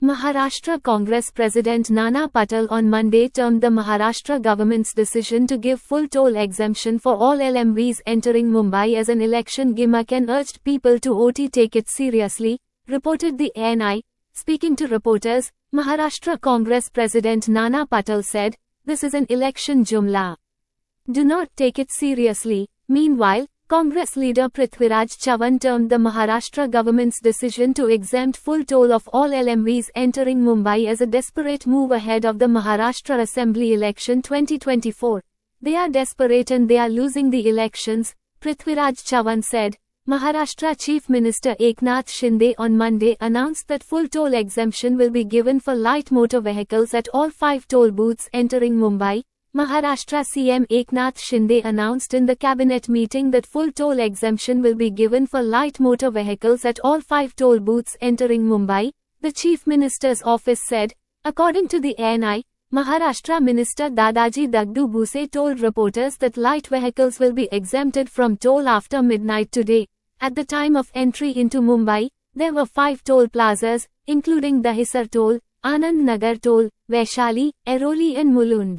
Maharashtra Congress President Nana Patel on Monday termed the Maharashtra government's decision to give full toll exemption for all LMVs entering Mumbai as an election gimmick and urged people to take it seriously, reported the ANI. Speaking to reporters, Maharashtra Congress President Nana Patel said, "This is an election jumla. Do not take it seriously." Meanwhile, Congress leader Prithviraj Chavan termed the Maharashtra government's decision to exempt full toll of all LMVs entering Mumbai as a desperate move ahead of the Maharashtra Assembly election 2024. "They are desperate and they are losing the elections," Prithviraj Chavan said. Maharashtra Chief Minister Eknath Shinde on Monday announced that full toll exemption will be given for light motor vehicles at all 5 toll booths entering Mumbai. Maharashtra CM Eknath Shinde announced in the cabinet meeting that full toll exemption will be given for light motor vehicles at all 5 toll booths entering Mumbai, the Chief Minister's office said. According to the ANI, Maharashtra Minister Dadaji Dagdu Buse told reporters that light vehicles will be exempted from toll after midnight today. At the time of entry into Mumbai, there were 5 toll plazas, including Dahisar Toll, Anand Nagar Toll, Vaishali, Airoli and Mulund.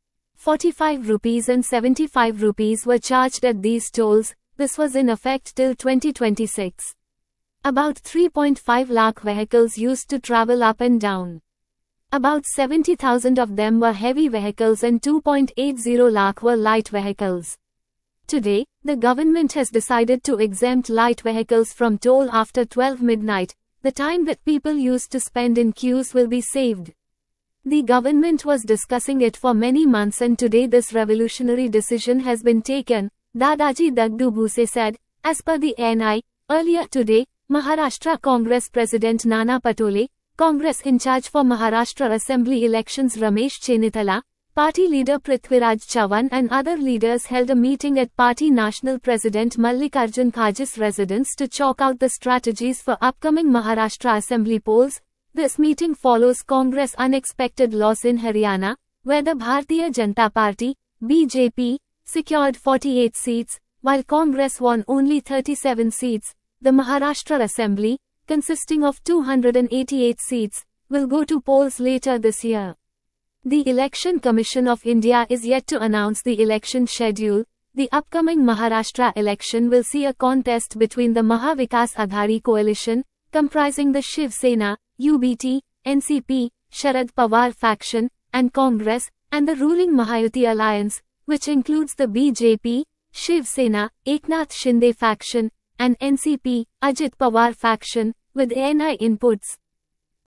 45 rupees and 75 rupees were charged at these tolls. This was in effect till 2026. About 3.5 lakh vehicles used to travel up and down. About 70,000 of them were heavy vehicles and 2.80 lakh were light vehicles. Today, the government has decided to exempt light vehicles from toll after 12 midnight. The time that people used to spend in queues will be saved. The government was discussing it for many months and today this revolutionary decision has been taken, Dadaji Dagdu Buse said. As per the ANI, earlier today, Maharashtra Congress President Nana Patole, Congress in charge for Maharashtra Assembly elections Ramesh Chenitala, party leader Prithviraj Chavan and other leaders held a meeting at Party National President Mallikarjun Kharge's residence to chalk out the strategies for upcoming Maharashtra Assembly polls. This meeting follows Congress' unexpected loss in Haryana, where the Bharatiya Janata Party, BJP, secured 48 seats, while Congress won only 37 seats. The Maharashtra Assembly, consisting of 288 seats, will go to polls later this year. The Election Commission of India is yet to announce the election schedule. The upcoming Maharashtra election will see a contest between the Maha Vikas Aghadi coalition, comprising the Shiv Sena, UBT, NCP, Sharad Pawar faction, and Congress, and the ruling Mahayuti alliance, which includes the BJP, Shiv Sena, Eknath Shinde faction, and NCP, Ajit Pawar faction, with ANI inputs.